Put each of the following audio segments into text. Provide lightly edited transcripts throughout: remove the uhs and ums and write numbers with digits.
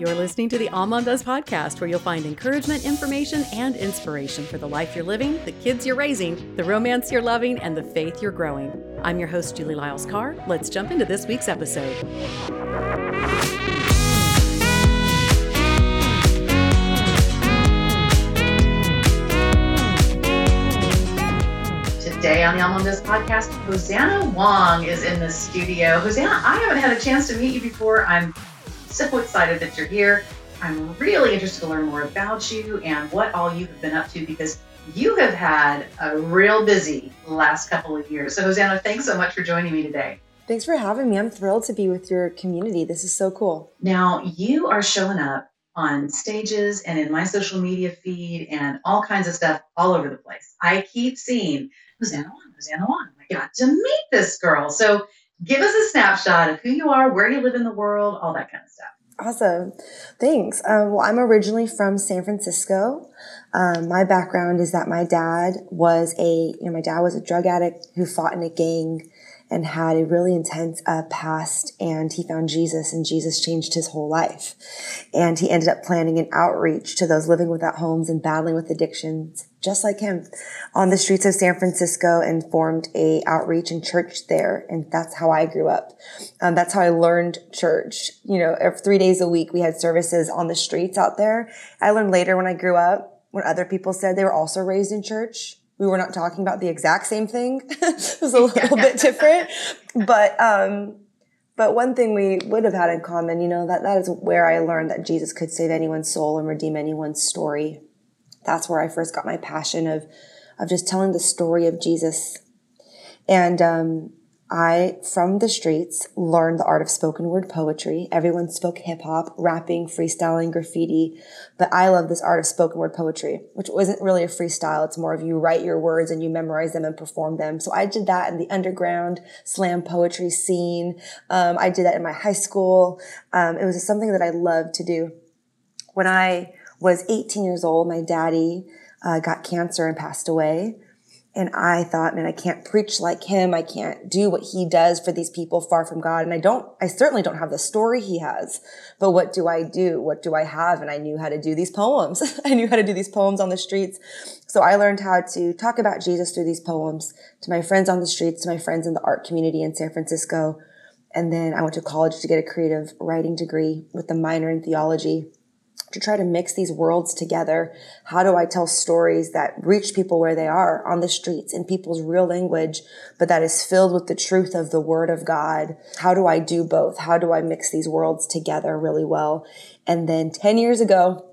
You're listening to the Almond Does podcast, where you'll find encouragement, information, and inspiration for the life you're living, the kids you're raising, the romance you're loving, and the faith you're growing. I'm your host, Julie Lyles Carr. Let's jump into this week's episode. Today on the Almond Does podcast, Hosanna Wong is in the studio. Hosanna, I haven't had a chance to meet you before. I'm so excited that you're here. I'm really interested to learn more about you and what all you have been up to, because you have had a real busy last couple of years. So Hosanna, thanks so much for joining me today. Thanks for having me. I'm thrilled to be with your community. This is so cool. Now, you are showing up on stages and in my social media feed and all kinds of stuff all over the place. I keep seeing Hosanna Wong, Hosanna Wong. I got to meet this girl. So give us a snapshot of who you are, where you live in the world, all that kind of stuff. Awesome. Thanks. Well, I'm originally from San Francisco. My background is that my dad was a drug addict who fought in a gang and had a really intense past, and he found Jesus, and Jesus changed his whole life. And he ended up planning an outreach to those living without homes and battling with addictions, just like him, on the streets of San Francisco, and formed a outreach and church there. And that's how I grew up. That's how I learned church. Every 3 days a week we had services on the streets out there. I learned later when I grew up, when other people said they were also raised in church, we were not talking about the exact same thing. It was a little bit different. But one thing we would have had in common, that is where I learned that Jesus could save anyone's soul and redeem anyone's story. That's where I first got my passion of just telling the story of Jesus. And I, from the streets, learned the art of spoken word poetry. Everyone spoke hip hop, rapping, freestyling, graffiti. But I love this art of spoken word poetry, which wasn't really a freestyle. It's more of you write your words and you memorize them and perform them. So I did that in the underground slam poetry scene. I did that in my high school. It was something that I loved to do. When I was 18 years old, my daddy got cancer and passed away. And I thought, man, I can't preach like him. I can't do what he does for these people far from God. And I certainly don't have the story he has. But what do I do? What do I have? And I knew how to do these poems. I knew how to do these poems on the streets. So I learned how to talk about Jesus through these poems to my friends on the streets, to my friends in the art community in San Francisco. And then I went to college to get a creative writing degree with a minor in theology, to try to mix these worlds together. How do I tell stories that reach people where they are on the streets in people's real language, but that is filled with the truth of the Word of God? How do I do both? How do I mix these worlds together really well? And then 10 years ago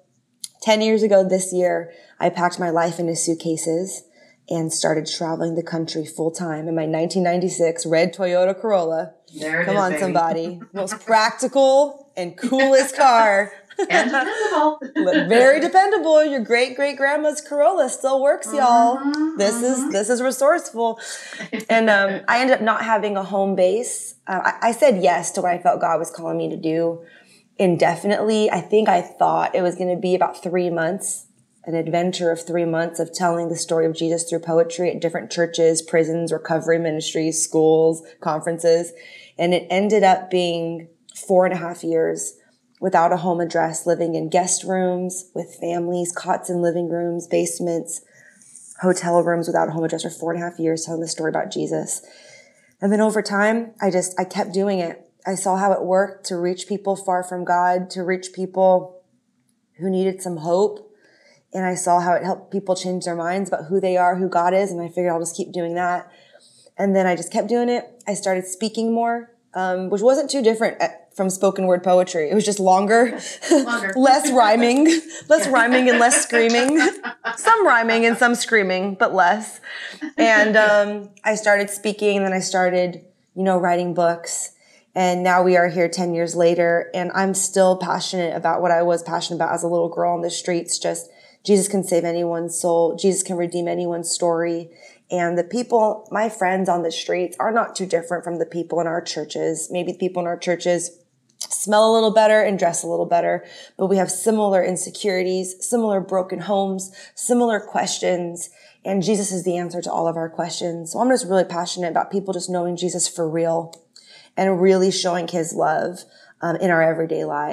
this year, I packed my life into suitcases and started traveling the country full time in my 1996 red Toyota Corolla. Come on, somebody. Most practical and coolest car. And dependable. Very dependable. Your great-great-grandma's Corolla still works, y'all. This is resourceful. And I ended up not having a home base. I said yes to what I felt God was calling me to do indefinitely. I think I thought it was going to be about 3 months, an adventure of 3 months of telling the story of Jesus through poetry at different churches, prisons, recovery ministries, schools, conferences. And it ended up being 4.5 years without a home address, living in guest rooms with families, cots in living rooms, basements, hotel rooms without a home address for 4.5 years, telling the story about Jesus. And then over time, I kept doing it. I saw how it worked to reach people far from God, to reach people who needed some hope. And I saw how it helped people change their minds about who they are, who God is. And I figured I'll just keep doing that. And then I just kept doing it. I started speaking more, which wasn't too different from spoken word poetry. It was just longer. less rhyming and less screaming. Some rhyming and some screaming, but less. And I started speaking, and then I started, writing books. And now we are here 10 years later, and I'm still passionate about what I was passionate about as a little girl on the streets. Just Jesus can save anyone's soul. Jesus can redeem anyone's story. And the people, my friends on the streets, are not too different from the people in our churches. Maybe the people in our churches smell a little better and dress a little better, but we have similar insecurities, similar broken homes, similar questions, and Jesus is the answer to all of our questions. So I'm just really passionate about people just knowing Jesus for real and really showing his love in our everyday lives.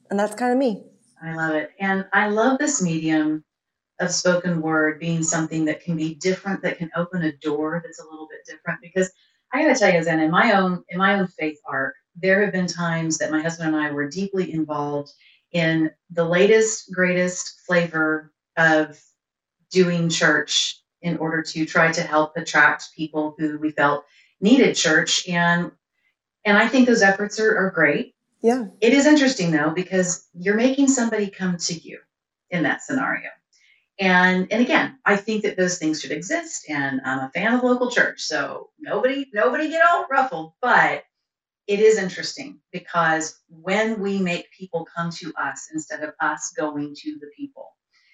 And that's kind of me. I love it. And I love this medium of spoken word being something that can be different, that can open a door that's a little bit different. Because I got to tell you, Zen, in my own faith arc, there have been times that my husband and I were deeply involved in the latest, greatest flavor of doing church in order to try to help attract people who we felt needed church. And I think those efforts are great. Yeah. It is interesting though, because you're making somebody come to you in that scenario. And again, I think that those things should exist. And I'm a fan of local church. So nobody get all ruffled. But it is interesting because when we make people come to us instead of us going to the people,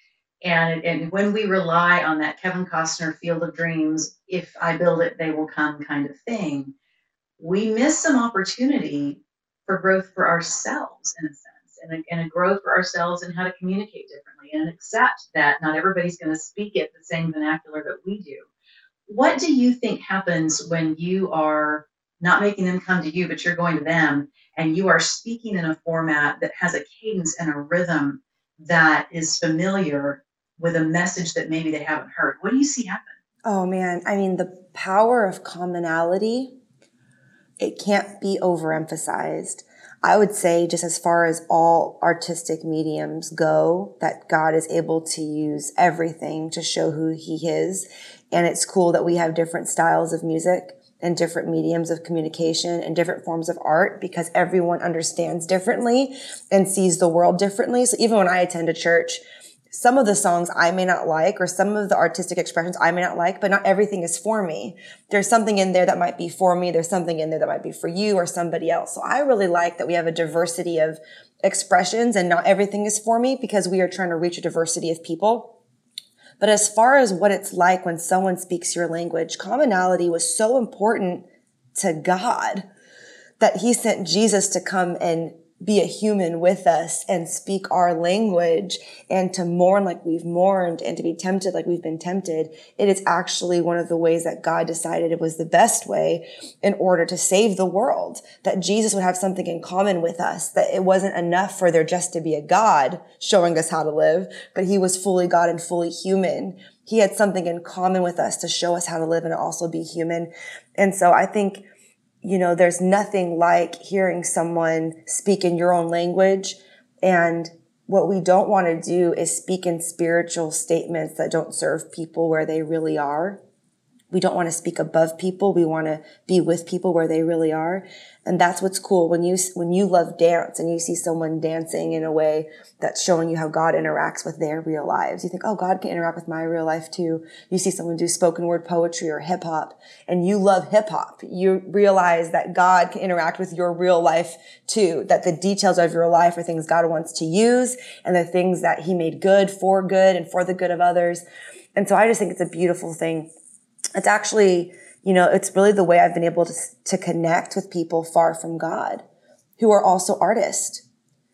and when we rely on that Kevin Costner Field of Dreams, if I build it, they will come kind of thing, we miss some opportunity for growth for ourselves in a sense, and a growth for ourselves in how to communicate differently and accept that not everybody's going to speak it the same vernacular that we do. What do you think happens when you are not making them come to you, but you're going to them and you are speaking in a format that has a cadence and a rhythm that is familiar with a message that maybe they haven't heard? What do you see happen? Oh man, I mean, the power of commonality, it can't be overemphasized. I would say just as far as all artistic mediums go, that God is able to use everything to show who he is. And it's cool that we have different styles of music and different mediums of communication and different forms of art because everyone understands differently and sees the world differently. So even when I attend a church, some of the songs I may not like, or some of the artistic expressions I may not like, but not everything is for me. There's something in there that might be for me. There's something in there that might be for you or somebody else. So I really like that we have a diversity of expressions and not everything is for me because we are trying to reach a diversity of people. But as far as what it's like when someone speaks your language, commonality was so important to God that he sent Jesus to come and be a human with us and speak our language and to mourn like we've mourned and to be tempted like we've been tempted. It is actually one of the ways that God decided it was the best way in order to save the world, that Jesus would have something in common with us, that it wasn't enough for there just to be a God showing us how to live, but he was fully God and fully human. He had something in common with us to show us how to live and also be human. And so I think, you know, there's nothing like hearing someone speak in your own language. And what we don't want to do is speak in spiritual statements that don't serve people where they really are. We don't want to speak above people. We want to be with people where they really are. And that's what's cool. When you love dance and you see someone dancing in a way that's showing you how God interacts with their real lives, you think, oh, God can interact with my real life too. You see someone do spoken word poetry or hip hop and you love hip hop. You realize that God can interact with your real life too, that the details of your life are things God wants to use and the things that he made good and for the good of others. And so I just think it's a beautiful thing. It's actually, you know, it's really the way I've been able to connect with people far from God who are also artists,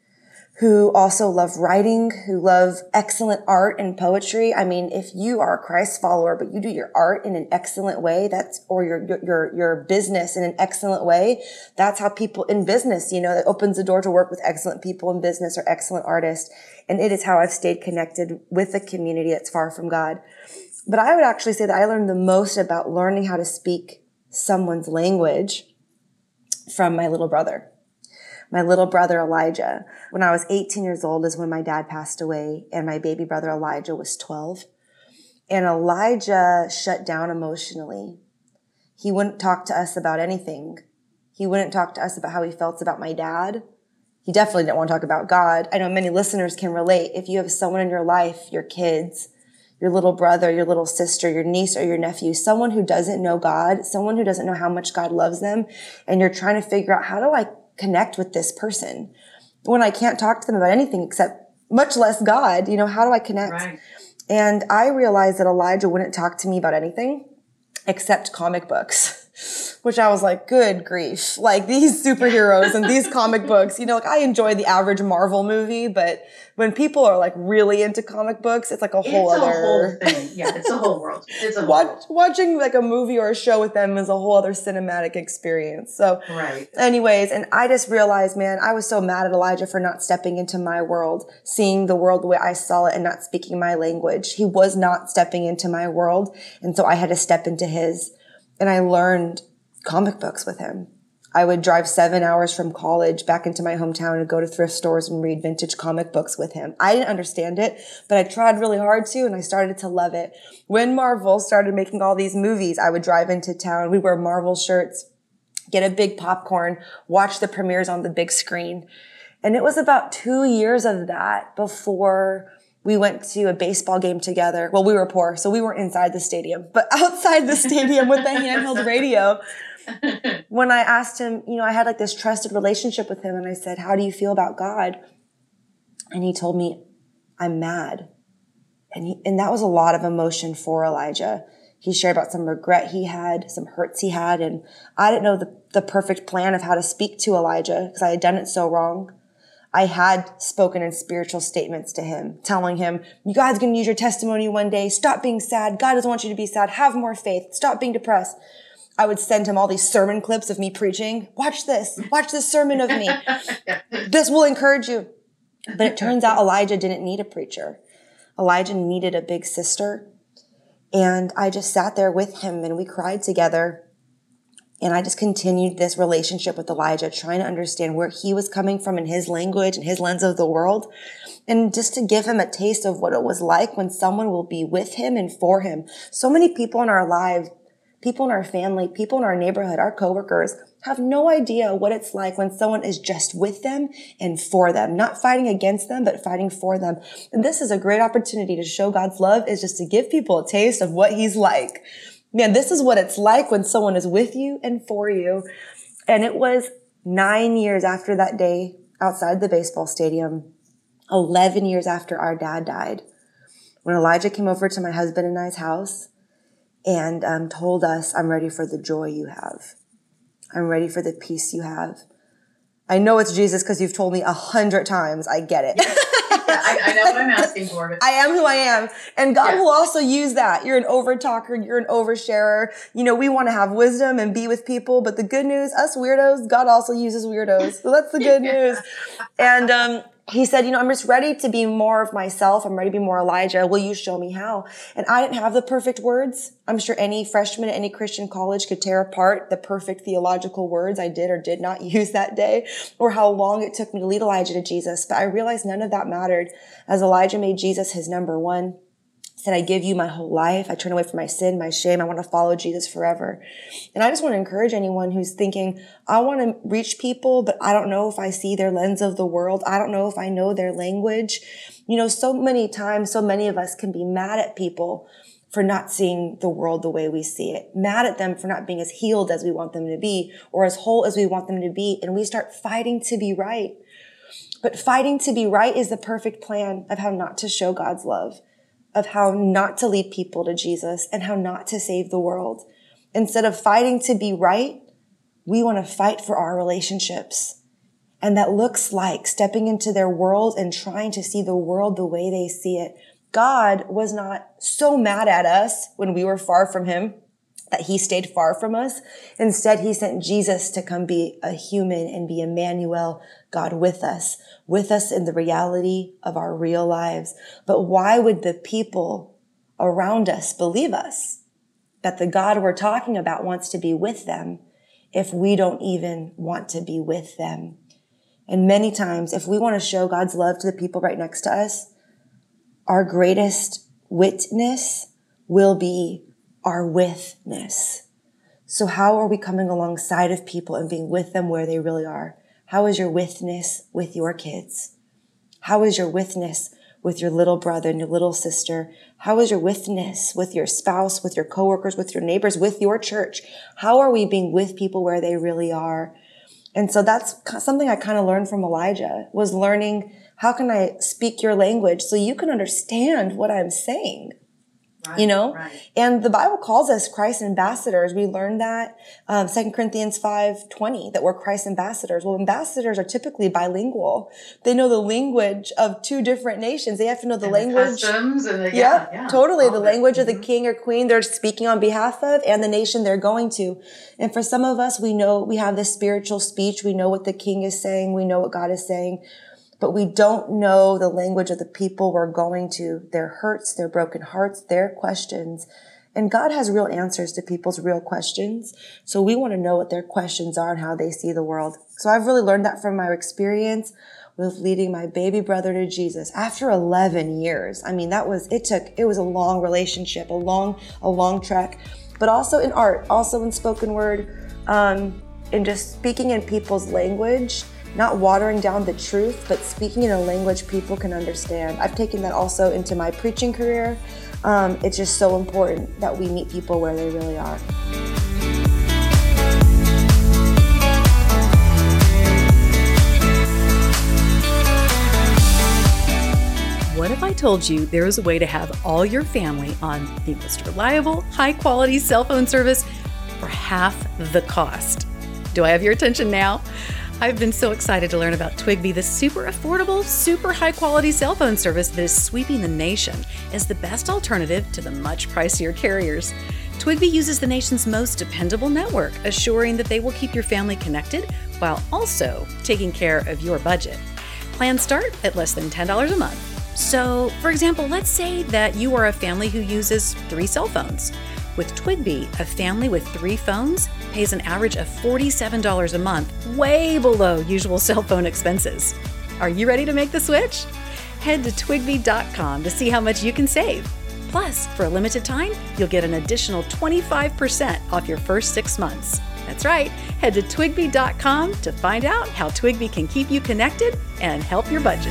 who also love writing, who love excellent art and poetry. I mean, if you are a Christ follower, but you do your art in an excellent way, or your business in an excellent way, that's how people in business, you know, that opens the door to work with excellent people in business or excellent artists. And it is how I've stayed connected with a community that's far from God. But I would actually say that I learned the most about learning how to speak someone's language from my little brother. My little brother, Elijah. When I was 18 years old is when my dad passed away, and my baby brother, Elijah, was 12. And Elijah shut down emotionally. He wouldn't talk to us about anything. He wouldn't talk to us about how he felt about my dad. He definitely didn't want to talk about God. I know many listeners can relate. If you have someone in your life, your kids, your little brother, your little sister, your niece or your nephew, someone who doesn't know God, someone who doesn't know how much God loves them, and you're trying to figure out, how do I connect with this person when I can't talk to them about anything except, much less God, you know, how do I connect? Right. And I realized that Elijah wouldn't talk to me about anything except comic books. which I was like, good grief. Like these superheroes and these comic books, like I enjoy the average Marvel movie, but when people are like really into comic books, it's like a whole It's other a whole thing. Yeah, it's a whole world. It's a whole world. Watching like a movie or a show with them is a whole other cinematic experience. So right. Anyways, and I just realized, man, I was so mad at Elijah for not stepping into my world, seeing the world the way I saw it and not speaking my language. He was not stepping into my world. And so I had to step into his. And I learned comic books with him. I would drive 7 hours from college back into my hometown and go to thrift stores and read vintage comic books with him. I didn't understand it, but I tried really hard to, and I started to love it. When Marvel started making all these movies, I would drive into town. We'd wear Marvel shirts, get a big popcorn, watch the premieres on the big screen. And it was about 2 years of that before we went to a baseball game together. Well, we were poor, so we weren't inside the stadium, but outside the stadium with a handheld radio. When I asked him, I had like this trusted relationship with him, and I said, how do you feel about God? And he told me, I'm mad. And that was a lot of emotion for Elijah. He shared about some regret he had, some hurts he had, and I didn't know the perfect plan of how to speak to Elijah because I had done it so wrong. I had spoken in spiritual statements to him, telling him, God's going to use your testimony one day. Stop being sad. God doesn't want you to be sad. Have more faith. Stop being depressed. I would send him all these sermon clips of me preaching. Watch this sermon of me. This will encourage you. But it turns out Elijah didn't need a preacher. Elijah needed a big sister. And I just sat there with him and we cried together. And I just continued this relationship with Elijah, trying to understand where he was coming from in his language and his lens of the world. And just to give him a taste of what it was like when someone will be with him and for him. So many people in our lives, people in our family, people in our neighborhood, our coworkers have no idea what it's like when someone is just with them and for them, not fighting against them, but fighting for them. And this is a great opportunity to show God's love, is just to give people a taste of what he's like. Man, this is what it's like when someone is with you and for you. And it was 9 years after that day outside the baseball stadium, 11 years after our dad died, when Elijah came over to my husband and I's house and told us, I'm ready for the joy you have. I'm ready for the peace you have. I know it's Jesus because you've told me 100 times. I get it. I know what I'm asking for. But I am who I am. And God will also use that. You're an overtalker. You're an oversharer. We want to have wisdom and be with people. But the good news, us weirdos, God also uses weirdos. So that's the good news. And he said, I'm just ready to be more of myself. I'm ready to be more Elijah. Will you show me how? And I didn't have the perfect words. I'm sure any freshman at any Christian college could tear apart the perfect theological words I did or did not use that day, or how long it took me to lead Elijah to Jesus. But I realized none of that mattered, as Elijah made Jesus his number one. Said, I give you my whole life. I turn away from my sin, my shame. I want to follow Jesus forever. And I just want to encourage anyone who's thinking, I want to reach people, but I don't know if I see their lens of the world. I don't know if I know their language. So many times, so many of us can be mad at people for not seeing the world the way we see it, mad at them for not being as healed as we want them to be, or as whole as we want them to be. And we start fighting to be right. But fighting to be right is the perfect plan of how not to show God's love, of how not to lead people to Jesus and how not to save the world. Instead of fighting to be right, we want to fight for our relationships. And that looks like stepping into their world and trying to see the world the way they see it. God was not so mad at us when we were far from him that he stayed far from us. Instead, he sent Jesus to come be a human and be Emmanuel, God with us in the reality of our real lives. But why would the people around us believe us that the God we're talking about wants to be with them if we don't even want to be with them? And many times, if we want to show God's love to the people right next to us, our greatest witness will be our withness. So how are we coming alongside of people and being with them where they really are? How is your witness with your kids? How is your witness with your little brother and your little sister? How is your witness with your spouse, with your coworkers, with your neighbors, with your church? How are we being with people where they really are? And so that's something I kind of learned from Elijah, was learning, how can I speak your language so you can understand what I'm saying? Right, you know, right. and the Bible calls us Christ ambassadors. We learned that 2 Corinthians 5:20, that we're Christ ambassadors. Well, ambassadors are typically bilingual. They know the language of two different nations. They have to know the language. The customs and the, totally. all The of it. language of the king or queen they're speaking on behalf of and the nation they're going to. And for some of us, we know we have this spiritual speech. We know what the king is saying. We know what God is saying. But we don't know the language of the people we're going to, their hurts, their broken hearts, their questions. And God has real answers to people's real questions. So we want to know what their questions are and how they see the world. So I've really learned that from my experience with leading my baby brother to Jesus after 11 years. I mean, it was a long relationship, a long trek, but also in art, also in spoken word, in just speaking in people's language. Not watering down the truth, but speaking in a language people can understand. I've taken that also into my preaching career. It's just so important that we meet people where they really are. What if I told you there is a way to have all your family on the most reliable, high-quality cell phone service for half the cost? Do I have your attention now? I've been so excited to learn about Twigby, the super affordable, super high-quality cell phone service that is sweeping the nation as the best alternative to the much pricier carriers. Twigby uses the nation's most dependable network, assuring that they will keep your family connected while also taking care of your budget. Plans start at less than $10 a month. So, for example, let's say that you are a family who uses 3 cell phones. With Twigby, a family with 3 phones pays an average of $47 a month, way below usual cell phone expenses. Are you ready to make the switch? Head to twigby.com to see how much you can save. Plus, for a limited time, you'll get an additional 25% off your first 6 months. That's right. Head to twigby.com to find out how Twigby can keep you connected and help your budget.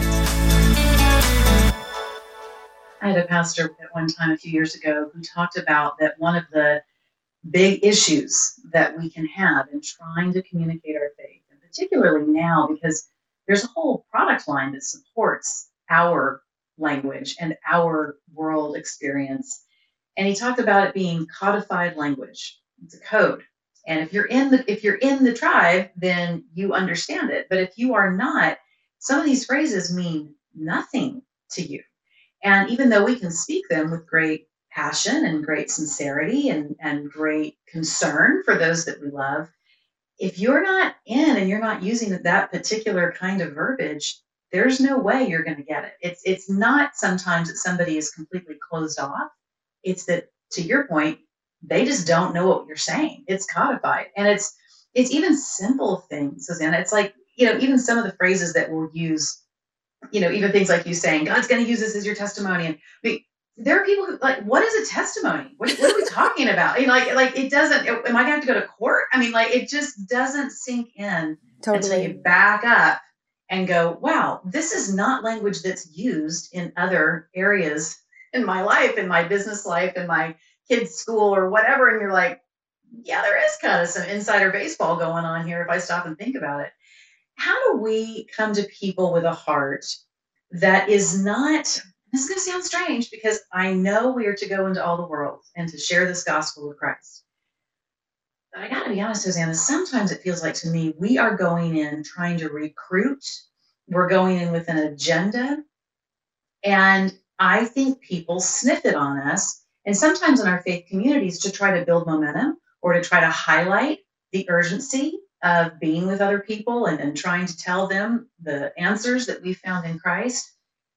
I had a pastor at one time a few years ago who talked about that one of the big issues that we can have in trying to communicate our faith, and particularly now because there's a whole product line that supports our language and our world experience. And he talked about it being codified language. It's a code. And if you're in the tribe, then you understand it. But if you are not, some of these phrases mean nothing to you. And even though we can speak them with great passion and great sincerity and great concern for those that we love, if you're not in and you're not using that particular kind of verbiage, there's no way you're going to get it. It's not sometimes that somebody is completely closed off. It's that, to your point, they just don't know what you're saying. It's codified. And it's even simple things, Susanna. It's like, even some of the phrases that we'll use, even things like you saying, God's going to use this as your testimony. And there are people who like, what is a testimony? What are we talking about? Like it doesn't, am I going to have to go to court? I mean, like, it just doesn't sink in until you back up and go, wow, this is not language that's used in other areas in my life, in my business life, in my kids' school or whatever. And you're like, yeah, there is kind of some insider baseball going on here if I stop and think about it. How do we come to people with a heart that is not, this is going to sound strange because I know we are to go into all the world and to share this gospel of Christ. But I got to be honest, Susanna, sometimes it feels like to me, we are going in trying to recruit. We're going in with an agenda. And I think people sniff it on us. And sometimes in our faith communities to try to build momentum or to try to highlight the urgency of being with other people and trying to tell them the answers that we found in Christ,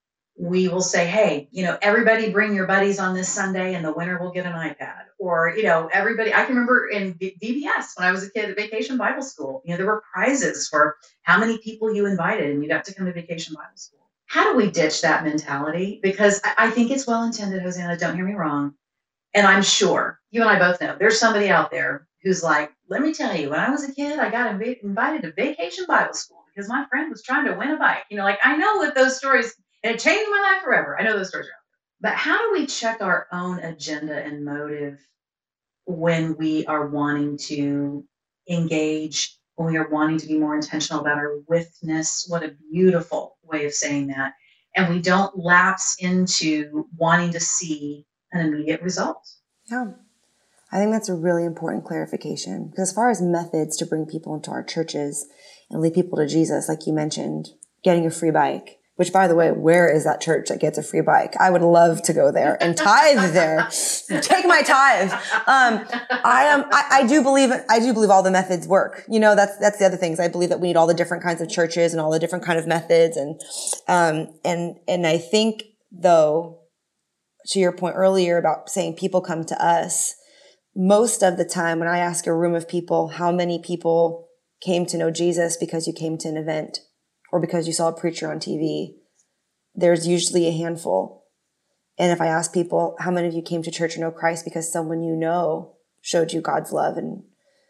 we will say, hey, everybody bring your buddies on this Sunday and the winner will get an iPad. Or, everybody, I can remember in VBS when I was a kid at Vacation Bible School, there were prizes for how many people you invited and you got to come to Vacation Bible School. How do we ditch that mentality? Because I think it's well-intended, Hosanna, don't hear me wrong. And I'm sure you and I both know there's somebody out there who's like, let me tell you, when I was a kid, I got invited to Vacation Bible School because my friend was trying to win a bike. I know that those stories, and it changed my life forever. I know those stories are out there. But how do we check our own agenda and motive when we are wanting to engage, when we are wanting to be more intentional about our witness? What a beautiful way of saying that. And we don't lapse into wanting to see an immediate result. Yeah. I think that's a really important clarification, because as far as methods to bring people into our churches and lead people to Jesus, like you mentioned, getting a free bike, which, by the way, where is that church that gets a free bike? I would love to go there and tithe there. Take my tithe. I do believe all the methods work. You know, that's the other things. I believe that we need all the different kinds of churches and all the different kind of methods. And I think, though, to your point earlier about saying people come to us, most of the time when I ask a room of people, how many people came to know Jesus because you came to an event or because you saw a preacher on TV, there's usually a handful. And if I ask people, how many of you came to church or know Christ because someone you know showed you God's love, and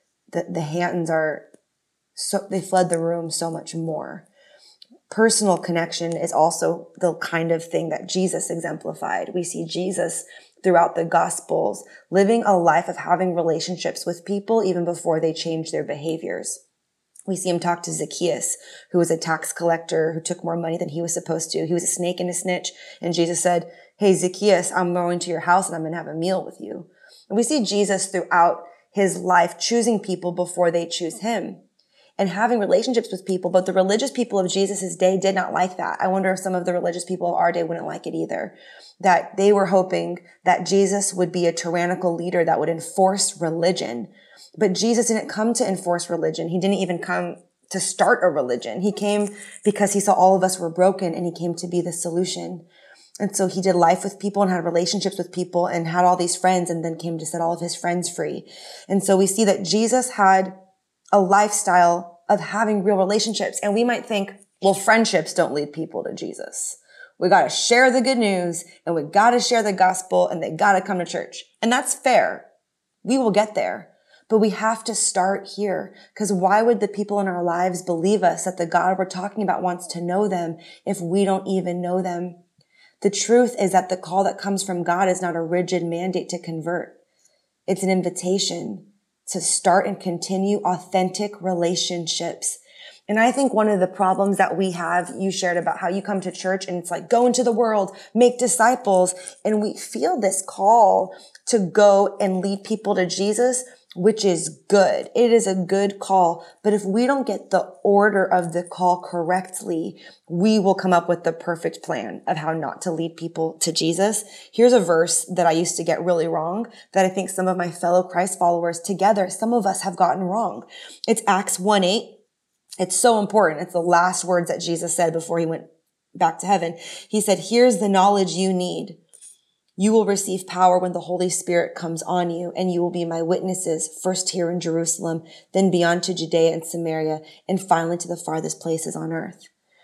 the hands are so, they flood the room so much more. Personal connection is also the kind of thing that Jesus exemplified. We see Jesus throughout the Gospels living a life of having relationships with people even before they change their behaviors. We see him talk to Zacchaeus, who was a tax collector who took more money than he was supposed to. He was a snake and a snitch. And Jesus said, "Hey, Zacchaeus, I'm going to your house and I'm going to have a meal with you." And we see Jesus throughout his life choosing people before they choose him and having relationships with people. But the religious people of Jesus' day did not like that. I wonder if some of the religious people of our day wouldn't like it either. That they were hoping that Jesus would be a tyrannical leader that would enforce religion. But Jesus didn't come to enforce religion. He didn't even come to start a religion. He came because he saw all of us were broken, and he came to be the solution. And so he did life with people and had relationships with people and had all these friends, and then came to set all of his friends free. And so we see that Jesus had a lifestyle of having real relationships. And we might think, well, friendships don't lead people to Jesus. We got to share the good news, and we got to share the gospel, and they got to come to church. And that's fair. We will get there. But we have to start here, because why would the people in our lives believe us that the God we're talking about wants to know them if we don't even know them? The truth is that the call that comes from God is not a rigid mandate to convert. It's an invitation to start and continue authentic relationships. And I think one of the problems that we have, you shared about how you come to church and it's like, go into the world, make disciples. And we feel this call to go and lead people to Jesus, which is good. It is a good call. But if we don't get the order of the call correctly, we will come up with the perfect plan of how not to lead people to Jesus. Here's a verse that I used to get really wrong, that I think some of my fellow Christ followers together, some of us have gotten wrong. It's Acts 1:8. It's so important. It's the last words that Jesus said before he went back to heaven. He said, "Here's the knowledge you need. You will receive power when the Holy Spirit comes on you, and you will be my witnesses, first here in Jerusalem, then beyond to Judea and Samaria, and finally to the farthest places on earth."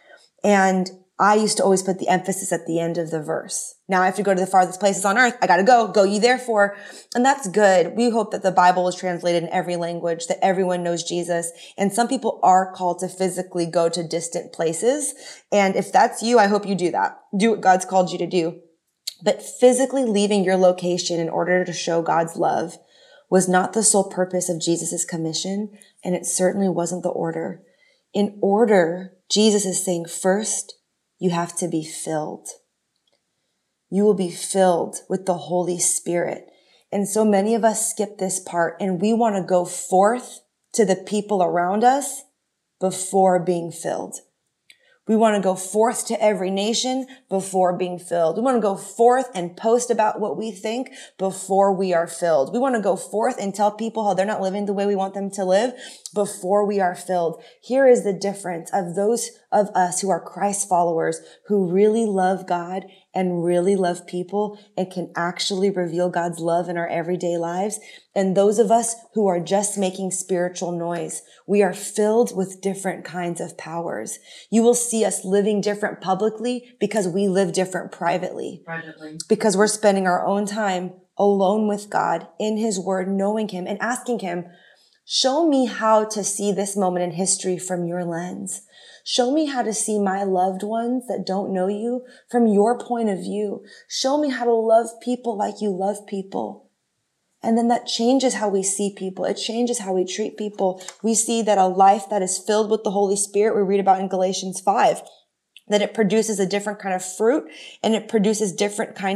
And I used to always put the emphasis at the end of the verse. Now I have to go to the farthest places on earth. I got to go ye therefore. And that's good. We hope that the Bible is translated in every language, that everyone knows Jesus. And some people are called to physically go to distant places. And if that's you, I hope you do that. Do what God's called you to do. But physically leaving your location in order to show God's love was not the sole purpose of Jesus' commission, and it certainly wasn't the order. In order, Jesus is saying, first, you have to be filled. You will be filled with the Holy Spirit. And so many of us skip this part, and we want to go forth to the people around us before being filled. We want to go forth to every nation before being filled. We want to go forth and post about what we think before we are filled. We want to go forth and tell people how they're not living the way we want them to live before we are filled. Here is the difference of those of us who are Christ followers, who really love God and really love people and can actually reveal God's love in our everyday lives, and those of us who are just making spiritual noise. We are filled with different kinds of powers. You will see us living different publicly because we live different privately. Because we're spending our own time alone with God in his word, knowing him and asking him, show me how to see this moment in history from your lens. Show me how to see my loved ones that don't know you from your point of view. Show me how to love people like you love people. And then that changes how we see people. It changes how we treat people. We see that a life that is filled with the Holy Spirit, we read about in Galatians 5, that it produces a different kind of fruit and it produces different kind of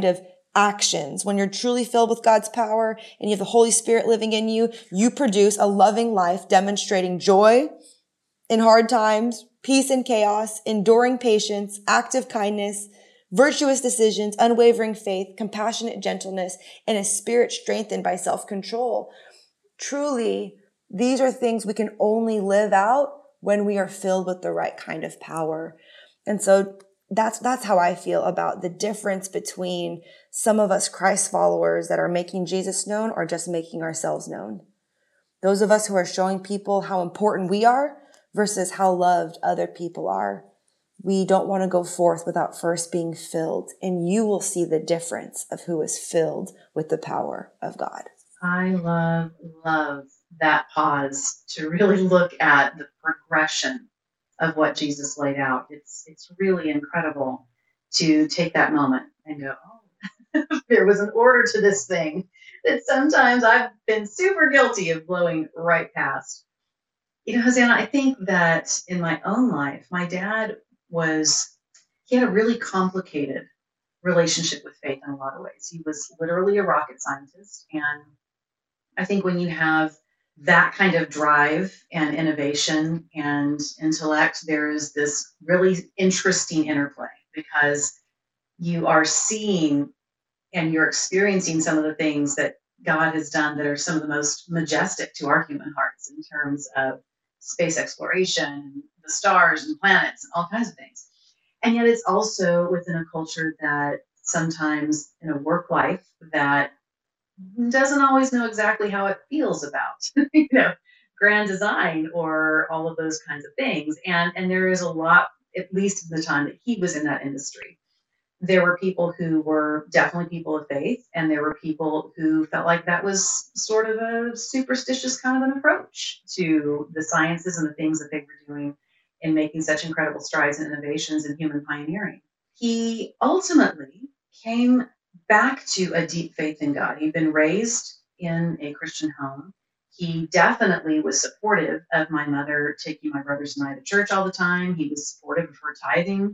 actions. When you're truly filled with God's power and you have the Holy Spirit living in you, you produce a loving life demonstrating joy in hard times, peace in chaos, enduring patience, active kindness, virtuous decisions, unwavering faith, compassionate gentleness, and a spirit strengthened by self-control. Truly, these are things we can only live out when we are filled with the right kind of power. And so that's how I feel about the difference between some of us Christ followers that are making Jesus known or just making ourselves known. Those of us who are showing people how important we are versus how loved other people are. We don't want to go forth without first being filled, and you will see the difference of who is filled with the power of God. I love that pause to really look at the progression of what Jesus laid out. It's really incredible to take that moment and go, oh, there was an order to this thing that sometimes I've been super guilty of blowing right past. You know, Hosanna, I think that in my own life, my dad he had a really complicated relationship with faith in a lot of ways. He was literally a rocket scientist. And I think when you have that kind of drive and innovation and intellect, there is this really interesting interplay because you are seeing and you're experiencing some of the things that God has done that are some of the most majestic to our human hearts in terms of space exploration, the stars and planets, and all kinds of things. And yet it's also within a culture that sometimes in a work life that doesn't always know exactly how it feels about, grand design or all of those kinds of things. And there is a lot, at least in the time that he was in that industry. There were people who were definitely people of faith, and there were people who felt like that was sort of a superstitious kind of an approach to the sciences and the things that they were doing in making such incredible strides and innovations in human pioneering. He ultimately came back to a deep faith in God. He'd been raised in a Christian home. He definitely was supportive of my mother taking my brothers and I to church all the time. He was supportive of her tithing.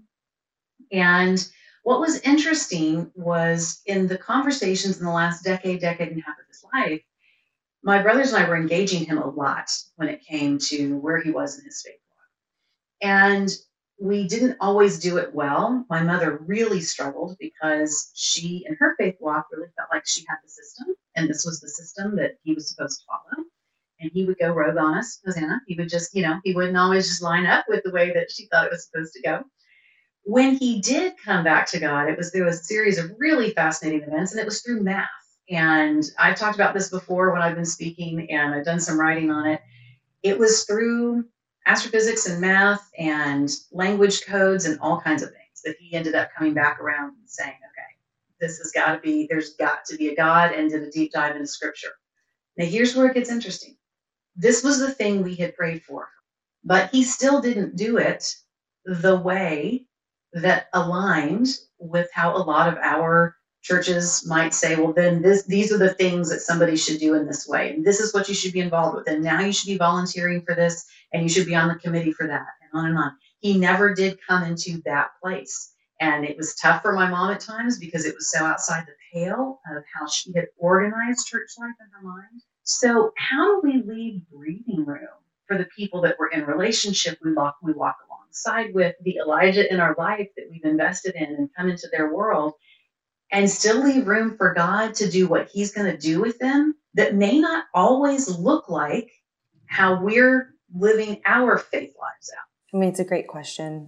And what was interesting was in the conversations in the last decade and a half of his life, my brothers and I were engaging him a lot when it came to where he was in his faith walk. And we didn't always do it well. My mother really struggled because she, in her faith walk, really felt like she had the system, and this was the system that he was supposed to follow. And he would go rogue on us, Hosanna. He would just, he wouldn't always just line up with the way that she thought it was supposed to go. When he did come back to God, there was a series of really fascinating events, and it was through math. And I've talked about this before when I've been speaking, and I've done some writing on it. It was through astrophysics and math and language codes and all kinds of things that he ended up coming back around and saying, okay, there's got to be a God, and did a deep dive into scripture. Now here's where it gets interesting. This was the thing we had prayed for, but he still didn't do it the way that aligned with how a lot of our churches might say, well, then these are the things that somebody should do in this way. And this is what you should be involved with. And now you should be volunteering for this, and you should be on the committee for that, and on and on. He never did come into that place. And it was tough for my mom at times because it was so outside the pale of how she had organized church life in her mind. So how do we leave breathing room for the people that we're in relationship we walk alongside with, the Elijah in our life that we've invested in and come into their world, and still leave room for God to do what he's going to do with them that may not always look like how we're living our faith lives out? I mean, it's a great question.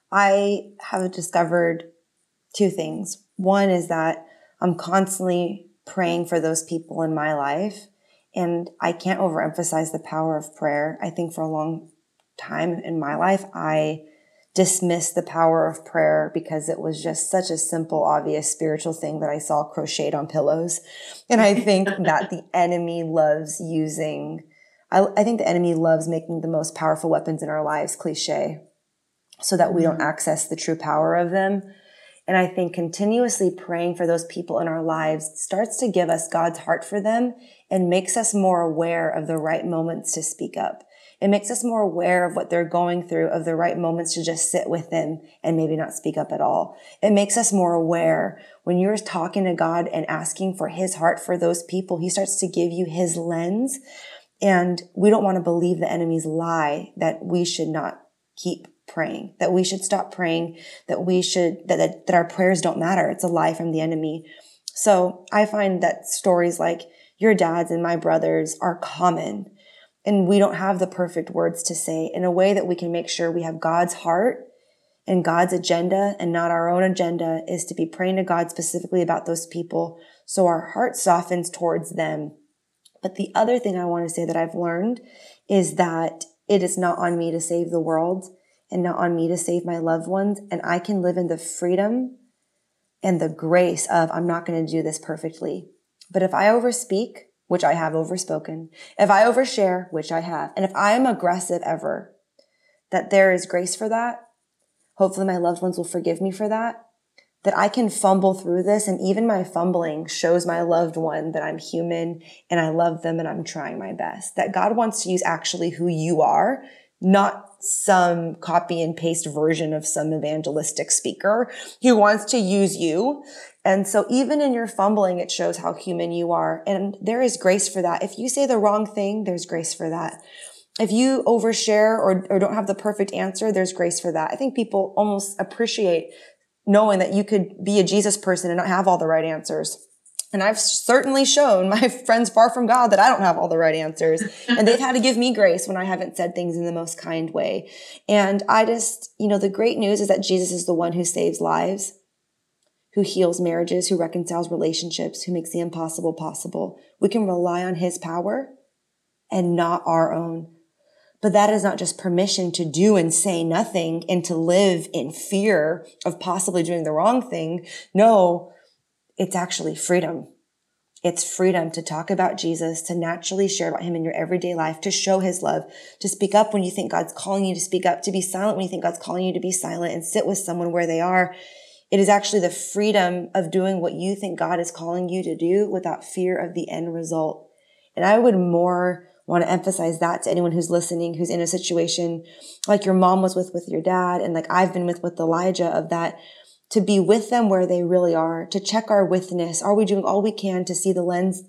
I have discovered two things. One is that I'm constantly praying for those people in my life, and I can't overemphasize the power of prayer. I think for a long time in my life, I dismissed the power of prayer because it was just such a simple, obvious spiritual thing that I saw crocheted on pillows. And I think that the enemy loves I think the enemy loves making the most powerful weapons in our lives cliche so that we don't access the true power of them. And I think continuously praying for those people in our lives starts to give us God's heart for them and makes us more aware of the right moments to speak up. It makes us more aware of what they're going through, of the right moments to just sit with them and maybe not speak up at all. It makes us more aware when you're talking to God and asking for his heart for those people. He starts to give you his lens. And we don't want to believe the enemy's lie that we should not keep praying, that we should stop praying, that our prayers don't matter. It's a lie from the enemy. So I find that stories like your dad's and my brother's are common, and we don't have the perfect words to say in a way that we can make sure we have God's heart and God's agenda and not our own agenda, is to be praying to God specifically about those people so our heart softens towards them. But the other thing I want to say that I've learned is that it is not on me to save the world and not on me to save my loved ones. And I can live in the freedom and the grace of, I'm not going to do this perfectly. But if I overspeak, which I have overspoken, if I overshare, which I have, and if I am aggressive ever, that there is grace for that. Hopefully my loved ones will forgive me for that I can fumble through this. And even my fumbling shows my loved one that I'm human and I love them and I'm trying my best. That God wants to use actually who you are, not some copy and paste version of some evangelistic speaker. He wants to use you. And so even in your fumbling, it shows how human you are. And there is grace for that. If you say the wrong thing, there's grace for that. If you overshare or don't have the perfect answer, there's grace for that. I think people almost appreciate knowing that you could be a Jesus person and not have all the right answers. And I've certainly shown my friends far from God that I don't have all the right answers. And they've had to give me grace when I haven't said things in the most kind way. And I just, the great news is that Jesus is the one who saves lives, who heals marriages, who reconciles relationships, who makes the impossible possible. We can rely on his power and not our own. But that is not just permission to do and say nothing and to live in fear of possibly doing the wrong thing. No, it's actually freedom. It's freedom to talk about Jesus, to naturally share about him in your everyday life, to show his love, to speak up when you think God's calling you to speak up, to be silent when you think God's calling you to be silent, and sit with someone where they are. It is actually the freedom of doing what you think God is calling you to do without fear of the end result. And I would more want to emphasize that to anyone who's listening, who's in a situation like your mom was with your dad, and like I've been with Elijah, of that, to be with them where they really are, to check our witness. Are we doing all we can to see the lens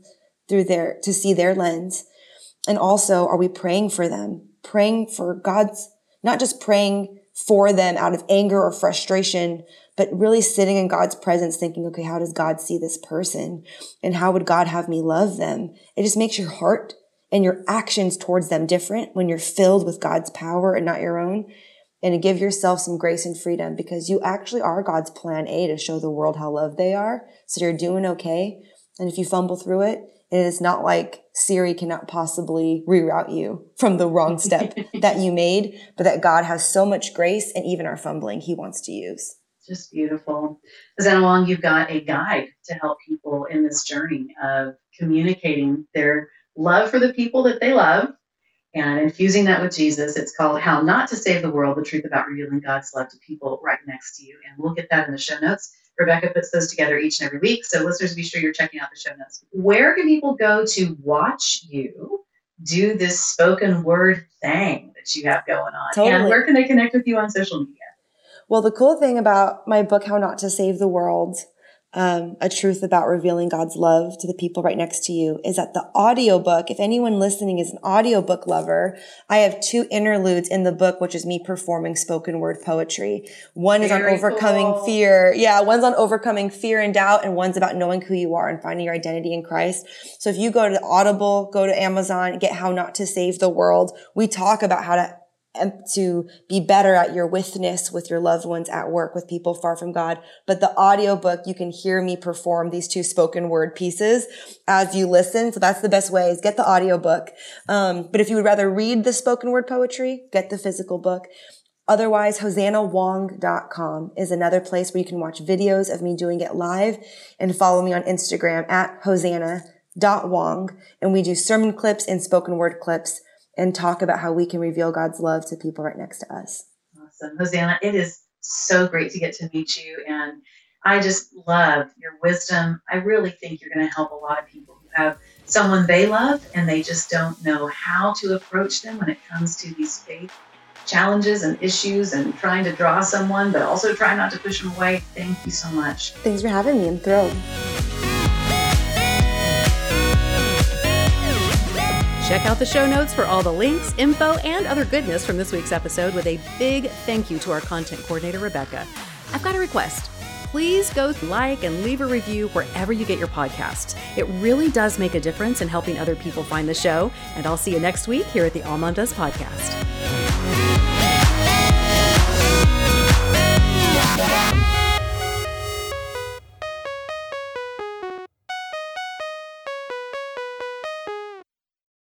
to see their lens? And also, are we praying for them? Praying for God's, not just praying for them out of anger or frustration, but really sitting in God's presence thinking, okay, how does God see this person? And how would God have me love them? It just makes your heart and your actions towards them different when you're filled with God's power and not your own. And to give yourself some grace and freedom, because you actually are God's plan A to show the world how loved they are. So you're doing okay. And if you fumble through it, it is not like Siri cannot possibly reroute you from the wrong step that you made, but that God has so much grace, and even our fumbling he wants to use. Just beautiful. Hosanna Wong, you've got a guide to help people in this journey of communicating their love for the people that they love and infusing that with Jesus. It's called How Not to Save the World, the Truth About Revealing God's Love to People Right Next to You. And we'll get that in the show notes. Rebecca puts those together each and every week. So listeners, be sure you're checking out the show notes. Where can people go to watch you do this spoken word thing that you have going on? Totally. And where can they connect with you on social media? Well, the cool thing about my book, How Not to Save the World, A Truth About Revealing God's Love to the People Right Next to You, is that the audiobook, if anyone listening is an audiobook lover, I have 2 interludes in the book, which is me performing spoken word poetry. One is on overcoming fear. Yeah, one's on overcoming fear and doubt, and one's about knowing who you are and finding your identity in Christ. So if you go to Audible, go to Amazon, get How Not to Save the World, we talk about how to be better at your witness with your loved ones at work, with people far from God. But the audiobook, you can hear me perform these 2 spoken word pieces as you listen. So that's the best way, is get the audiobook. But if you would rather read the spoken word poetry, get the physical book. Otherwise, HosannaWong.com is another place where you can watch videos of me doing it live, and follow me on Instagram at Hosanna.Wong. And we do sermon clips and spoken word clips, and talk about how we can reveal God's love to people right next to us. Awesome. Hosanna, it is so great to get to meet you. And I just love your wisdom. I really think you're going to help a lot of people who have someone they love and they just don't know how to approach them when it comes to these faith challenges and issues and trying to draw someone, but also try not to push them away. Thank you so much. Thanks for having me. I'm thrilled. Check out the show notes for all the links, info, and other goodness from this week's episode with a big thank you to our content coordinator, Rebecca. I've got a request. Please go like and leave a review wherever you get your podcasts. It really does make a difference in helping other people find the show. And I'll see you next week here at the All Mom Does podcast.